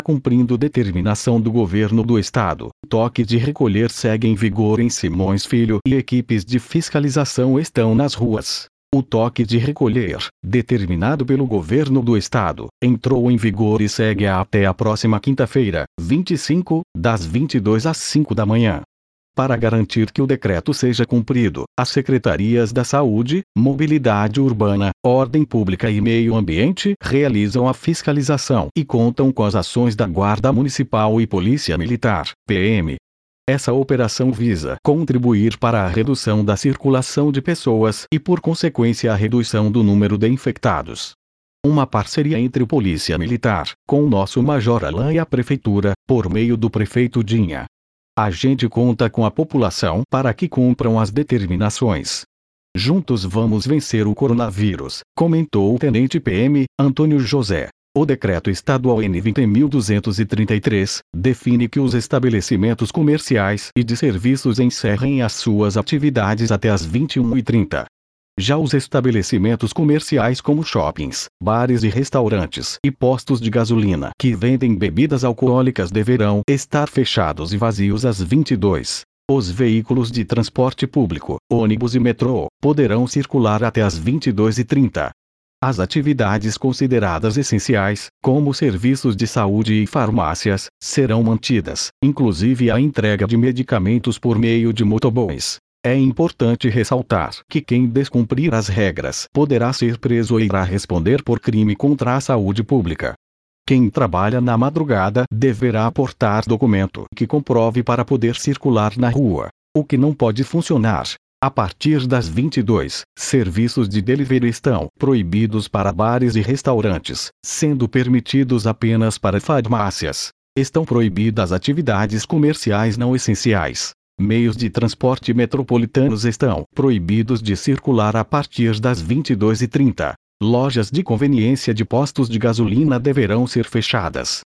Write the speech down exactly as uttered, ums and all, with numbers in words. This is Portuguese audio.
Cumprindo determinação do governo do estado, toque de recolher segue em vigor em Simões Filho e equipes de fiscalização estão nas ruas. O toque de recolher, determinado pelo governo do estado, entrou em vigor e segue até a próxima quinta-feira, vinte e cinco, das vinte e duas às cinco da manhã. Para garantir que o decreto seja cumprido, as secretarias da Saúde, Mobilidade Urbana, Ordem Pública e Meio Ambiente realizam a fiscalização e contam com as ações da Guarda Municipal e Polícia Militar, P M. Essa operação visa contribuir para a redução da circulação de pessoas e, por consequência, a redução do número de infectados. Uma parceria entre a Polícia Militar, com o nosso Major Alain e a Prefeitura, por meio do Prefeito Dinha. A gente conta com a população para que cumpram as determinações. Juntos vamos vencer o coronavírus, comentou o Tenente P M, Antônio José. O Decreto Estadual N vinte mil duzentos e trinta e três define que os estabelecimentos comerciais e de serviços encerrem as suas atividades até às vinte e uma e trinta. Já os estabelecimentos comerciais como shoppings, bares e restaurantes e postos de gasolina que vendem bebidas alcoólicas deverão estar fechados e vazios às vinte e duas. Os veículos de transporte público, ônibus e metrô, poderão circular até às vinte e duas e trinta. As atividades consideradas essenciais, como serviços de saúde e farmácias, serão mantidas, inclusive a entrega de medicamentos por meio de motoboys. É importante ressaltar que quem descumprir as regras poderá ser preso e irá responder por crime contra a saúde pública. Quem trabalha na madrugada deverá aportar documento que comprove para poder circular na rua, o que não pode funcionar. A partir das vinte e duas, serviços de delivery estão proibidos para bares e restaurantes, sendo permitidos apenas para farmácias. Estão proibidas atividades comerciais não essenciais. Meios de transporte metropolitanos estão proibidos de circular a partir das vinte e duas e trinta. Lojas de conveniência de postos de gasolina deverão ser fechadas.